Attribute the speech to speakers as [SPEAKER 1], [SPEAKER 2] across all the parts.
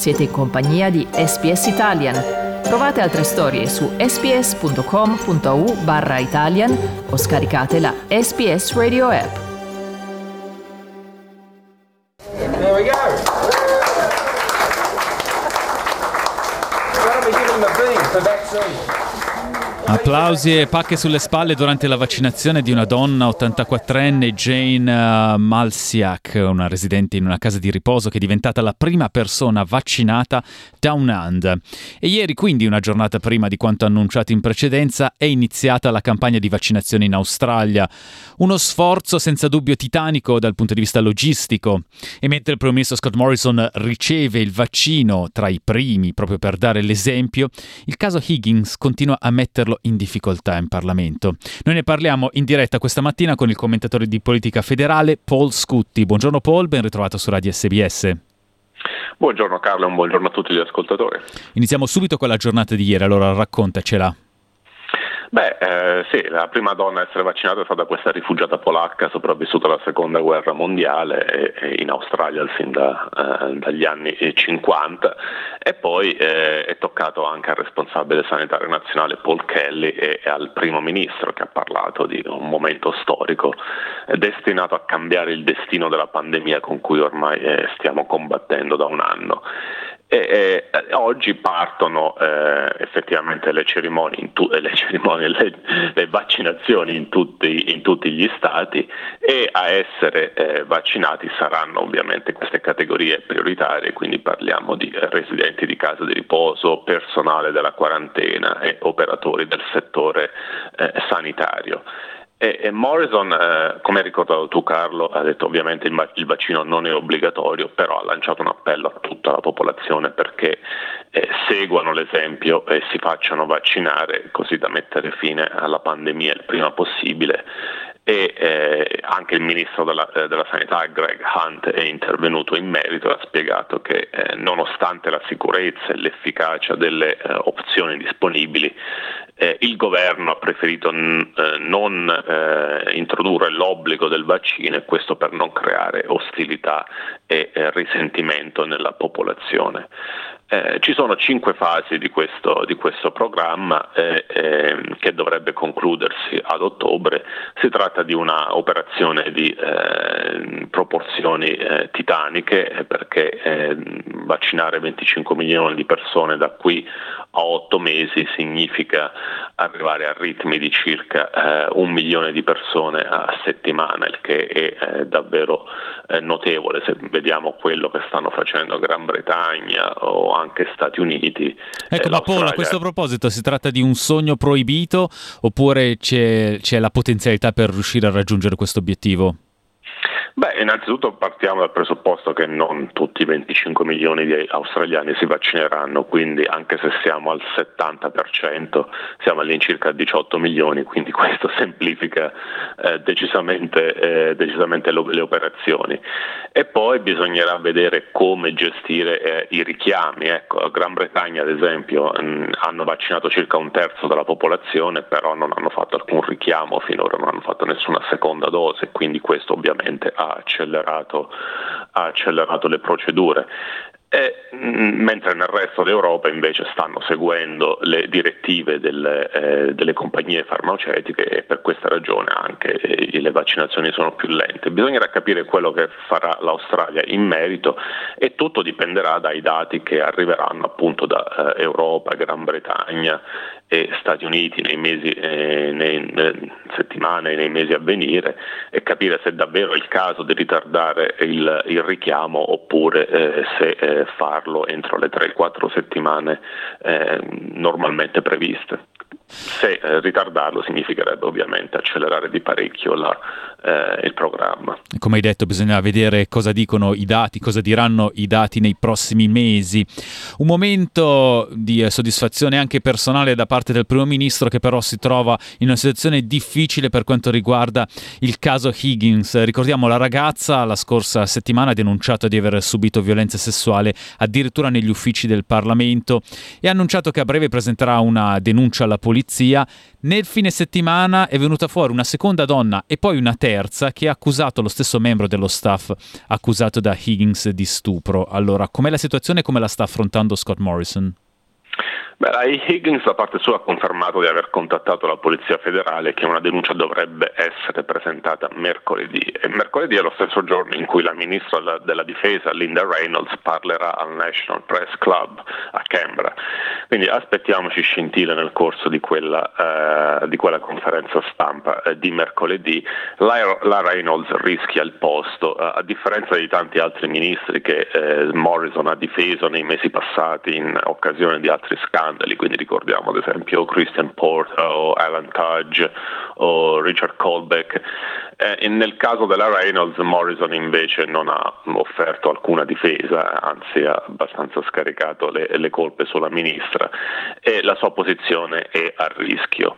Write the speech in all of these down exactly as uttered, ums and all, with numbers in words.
[SPEAKER 1] Siete in compagnia di S B S Italian. Trovate altre storie su sbs.com.au barra Italian o scaricate la S B S Radio app.
[SPEAKER 2] There we go. Gotta be given the thing for vaccine.
[SPEAKER 3] Applausi e pacche sulle spalle durante la vaccinazione di una donna ottantaquattrenne, Jane uh, Malsiak, una residente in una casa di riposo che è diventata la prima persona vaccinata Down Under. E ieri, quindi una giornata prima di quanto annunciato in precedenza, è iniziata la campagna di vaccinazione in Australia. Uno sforzo senza dubbio titanico dal punto di vista logistico. E mentre il Primo Ministro Scott Morrison riceve il vaccino tra i primi, proprio per dare l'esempio, il caso Higgins continua a metterlo in difficoltà in Parlamento. Noi ne parliamo in diretta questa mattina con il commentatore di politica federale Paul Scutti. Buongiorno Paul, ben ritrovato su Radio S B S.
[SPEAKER 4] Buongiorno Carlo, un buongiorno a tutti gli ascoltatori.
[SPEAKER 3] Iniziamo subito con la giornata di ieri, allora raccontacela.
[SPEAKER 4] Beh, eh, sì, la prima donna a essere vaccinata è stata questa rifugiata polacca sopravvissuta alla seconda guerra mondiale e, e in Australia fin da, eh, dagli anni cinquanta, e poi eh, è toccato anche al responsabile sanitario nazionale Paul Kelly e, e al primo ministro, che ha parlato di un momento storico eh, destinato a cambiare il destino della pandemia con cui ormai eh, stiamo combattendo da un anno. E, e, oggi partono eh, effettivamente le cerimonie, in tu- le, cerimonie le, le vaccinazioni in tutti, in tutti gli stati, e a essere eh, vaccinati saranno ovviamente queste categorie prioritarie, quindi parliamo di eh, residenti di casa di riposo, personale della quarantena e operatori del settore eh, sanitario. E, e Morrison, eh, come hai ricordato tu Carlo, ha detto ovviamente il, il vaccino non è obbligatorio, però ha lanciato un appello a tutta la popolazione perché eh, seguano l'esempio e si facciano vaccinare, così da mettere fine alla pandemia il prima possibile. E eh, anche il ministro della, eh, della sanità Greg Hunt è intervenuto in merito e ha spiegato che eh, nonostante la sicurezza e l'efficacia delle eh, opzioni disponibili, eh, il governo ha preferito n- eh, non eh, introdurre l'obbligo del vaccino, e questo per non creare ostilità e eh, risentimento nella popolazione. Eh, ci sono cinque fasi di questo, di questo programma eh, eh, che dovrebbe concludersi ad ottobre. Si tratta di una operazione di eh, proporzioni eh, titaniche, perché eh, vaccinare venticinque milioni di persone da qui a otto mesi significa arrivare a ritmi di circa eh, un milione di persone a settimana, il che è eh, davvero eh, notevole se vediamo quello che stanno facendo Gran Bretagna o anche Stati Uniti.
[SPEAKER 3] Ecco, ma Paolo, a questo proposito si tratta di un sogno proibito oppure c'è, c'è la potenzialità per riuscire a raggiungere questo obiettivo?
[SPEAKER 4] Beh, innanzitutto partiamo dal presupposto che non tutti i venticinque milioni di australiani si vaccineranno, quindi anche se siamo al settanta per cento siamo all'incirca a diciotto milioni, quindi questo semplifica eh, decisamente, eh, decisamente lo, le operazioni. E poi bisognerà vedere come gestire eh, i richiami. Ecco, a Gran Bretagna ad esempio mh, hanno vaccinato circa un terzo della popolazione, però non hanno fatto alcun richiamo finora, non hanno fatto nessuna seconda dose, quindi questo ovviamente ha accelerato, ha accelerato le procedure. E, mh, mentre nel resto d'Europa invece stanno seguendo le direttive delle, eh, delle compagnie farmaceutiche, e per questa ragione anche eh, le vaccinazioni sono più lente. Bisognerà capire quello che farà l'Australia in merito, e tutto dipenderà dai dati che arriveranno appunto da eh, Europa, Gran Bretagna e Stati Uniti nei mesi, eh, nei, nelle settimane e nei mesi a venire, e capire se è davvero il caso di ritardare il, il richiamo oppure eh, se eh, farlo entro le tre quattro settimane eh, normalmente previste. Se eh, ritardarlo significherebbe ovviamente accelerare di parecchio la, eh, il programma.
[SPEAKER 3] Come hai detto, bisogna vedere cosa dicono i dati, cosa diranno i dati nei prossimi mesi. Un momento di eh, soddisfazione anche personale da parte del Primo Ministro, che però si trova in una situazione difficile per quanto riguarda il caso Higgins. Ricordiamo, la ragazza la scorsa settimana ha denunciato di aver subito violenza sessuale addirittura negli uffici del Parlamento, e ha annunciato che a breve presenterà una denuncia alla polizia polizia. Nel fine settimana è venuta fuori una seconda donna e poi una terza che ha accusato lo stesso membro dello staff accusato da Higgins di stupro. Allora, com'è la situazione e come la sta affrontando Scott Morrison?
[SPEAKER 4] Beh, Higgins da parte sua ha confermato di aver contattato la Polizia Federale, che una denuncia dovrebbe essere presentata mercoledì. E mercoledì è lo stesso giorno in cui la ministra della Difesa, Linda Reynolds, parlerà al National Press Club a Canberra. Quindi aspettiamoci scintille nel corso di quella, uh, di quella conferenza stampa uh, di mercoledì. La, la Reynolds rischia il posto, uh, a differenza di tanti altri ministri che uh, Morrison ha difeso nei mesi passati in occasione di altri scandali. Quindi ricordiamo ad esempio Christian Porter o Alan Tudge o Richard Colbeck. Eh, nel caso della Reynolds, Morrison invece non ha offerto alcuna difesa, anzi ha abbastanza scaricato le, le colpe sulla ministra e la sua posizione è a rischio.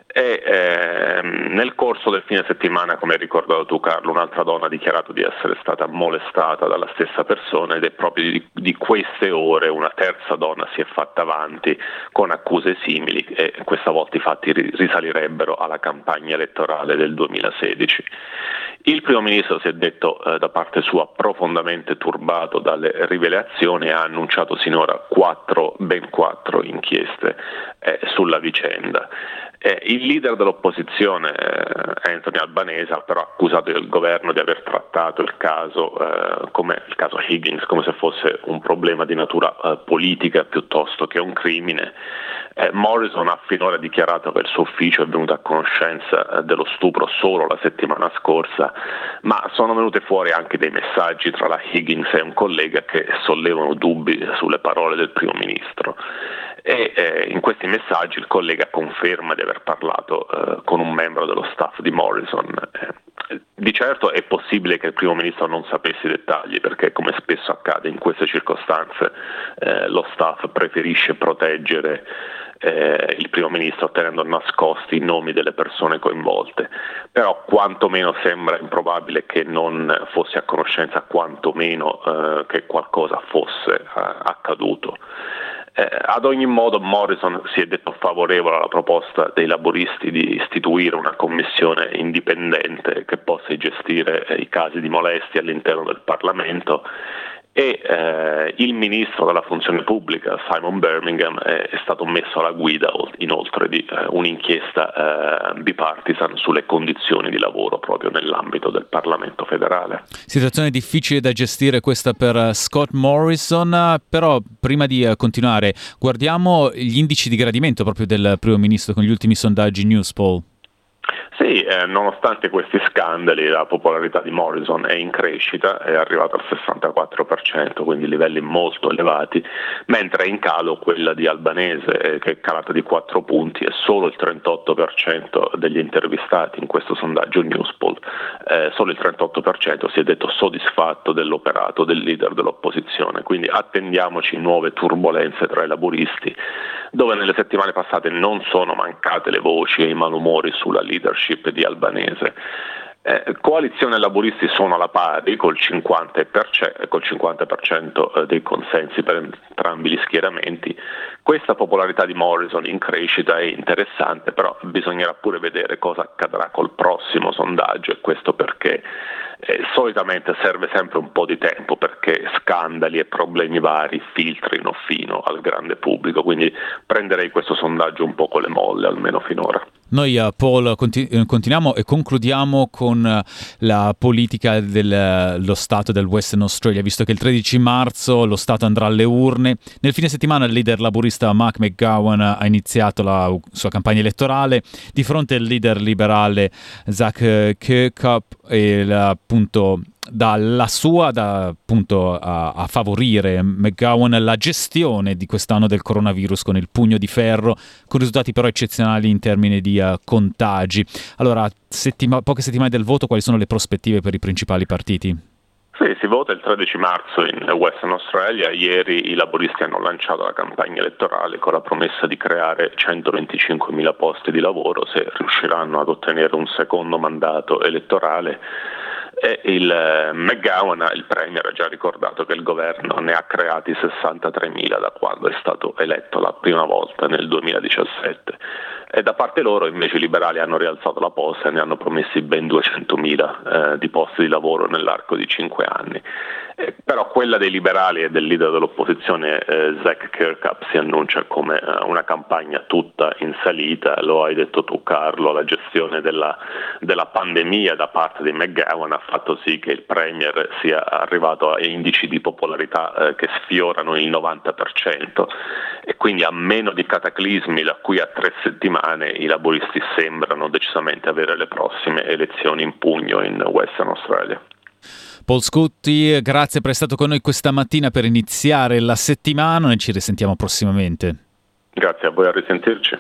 [SPEAKER 4] E ehm, nel corso del fine settimana, come hai ricordato tu Carlo, un'altra donna ha dichiarato di essere stata molestata dalla stessa persona ed è proprio di, di queste ore una terza donna si è fatta avanti con accuse simili e questa volta i fatti risalirebbero alla campagna elettorale del duemilasedici. Il primo ministro si è detto eh, da parte sua profondamente turbato dalle rivelazioni e ha annunciato sinora quattro, ben quattro inchieste eh, sulla vicenda. Eh, il leader dell'opposizione, eh, Anthony Albanese, ha però accusato il governo di aver trattato il caso, eh, come il caso Higgins, come se fosse un problema di natura eh, politica piuttosto che un crimine. Eh, Morrison ha finora dichiarato che il suo ufficio è venuto a conoscenza eh, dello stupro solo la settimana scorsa, ma sono venute fuori anche dei messaggi tra la Higgins e un collega che sollevano dubbi sulle parole del primo ministro. E eh, in questi messaggi il collega conferma di aver parlato eh, con un membro dello staff di Morrison. Eh, di certo è possibile che il primo ministro non sapesse i dettagli, perché come spesso accade in queste circostanze eh, lo staff preferisce proteggere eh, il primo ministro tenendo nascosti i nomi delle persone coinvolte, però quantomeno sembra improbabile che non fosse a conoscenza, quantomeno eh, che qualcosa fosse eh, accaduto. Eh, ad ogni modo Morrison si è detto favorevole alla proposta dei laburisti di istituire una commissione indipendente che possa gestire eh, i casi di molestia all'interno del Parlamento e eh, il ministro della funzione pubblica Simon Birmingham è, è stato messo alla guida inoltre di eh, un'inchiesta eh, bipartisan sulle condizioni di lavoro proprio nell'ambito del Parlamento federale.
[SPEAKER 3] Situazione difficile da gestire questa per Scott Morrison, però prima di uh, continuare guardiamo gli indici di gradimento proprio del primo ministro con gli ultimi sondaggi Newspoll.
[SPEAKER 4] Sì, eh, nonostante questi scandali la popolarità di Morrison è in crescita, è arrivata al sessantaquattro per cento, quindi livelli molto elevati, mentre è in calo quella di Albanese eh, che è calata di quattro punti e solo il trentotto per cento degli intervistati in questo sondaggio Newspoll, eh, solo il trentotto per cento si è detto soddisfatto dell'operato del leader dell'opposizione, quindi attendiamoci nuove turbolenze tra i laburisti, dove nelle settimane passate non sono mancate le voci e i malumori sulla leadership di Albanese. Eh, coalizione e laburisti sono alla pari col cinquanta per cento, col cinquanta per cento dei consensi per entrambi gli schieramenti. Questa popolarità di Morrison in crescita è interessante, però bisognerà pure vedere cosa accadrà col prossimo sondaggio, e questo perché Eh, solitamente serve sempre un po' di tempo perché scandali e problemi vari filtrino fino al grande pubblico, quindi prenderei questo sondaggio un po' con le molle, almeno finora.
[SPEAKER 3] Noi uh, Paul continu- continuiamo e concludiamo con uh, la politica dello uh, Stato del Western Australia, visto che il tredici marzo lo Stato andrà alle urne. Nel fine settimana il leader laburista Mark McGowan ha iniziato la uh, sua campagna elettorale di fronte al leader liberale Zach Kirkup e la, appunto dalla sua da appunto a, a favorire McGowan la gestione di quest'anno del coronavirus con il pugno di ferro, con risultati però eccezionali in termini di uh, contagi. Allora, settima- poche settimane del voto, quali sono le prospettive per i principali partiti?
[SPEAKER 4] Sì, si vota il tredici marzo in Western Australia. Ieri i laburisti hanno lanciato la campagna elettorale con la promessa di creare centoventicinquemila posti di lavoro se riusciranno ad ottenere un secondo mandato elettorale. e il eh, McGowan, il premier, ha già ricordato che il governo ne ha creati sessantatremila da quando è stato eletto la prima volta nel duemiladiciassette. E da parte loro invece i liberali hanno rialzato la posta e ne hanno promessi ben duecentomila eh, di posti di lavoro nell'arco di cinque anni. Eh, però quella dei liberali e del leader dell'opposizione eh, Zach Kirkup si annuncia come eh, una campagna tutta in salita. Lo hai detto tu, Carlo, la gestione della, della pandemia da parte di McGowan ha fatto sì che il premier sia arrivato a indici di popolarità eh, che sfiorano il novanta per cento, e quindi a meno di cataclismi da qui a tre settimane i laburisti sembrano decisamente avere le prossime elezioni in pugno in Western Australia.
[SPEAKER 3] Paul Scutti, grazie per essere stato con noi questa mattina per iniziare la settimana e ci risentiamo prossimamente.
[SPEAKER 4] Grazie a voi, a risentirci.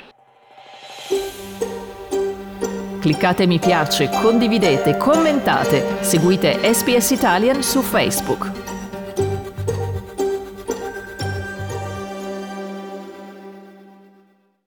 [SPEAKER 1] Cliccate mi piace, condividete, commentate, seguite S B S Italian su Facebook.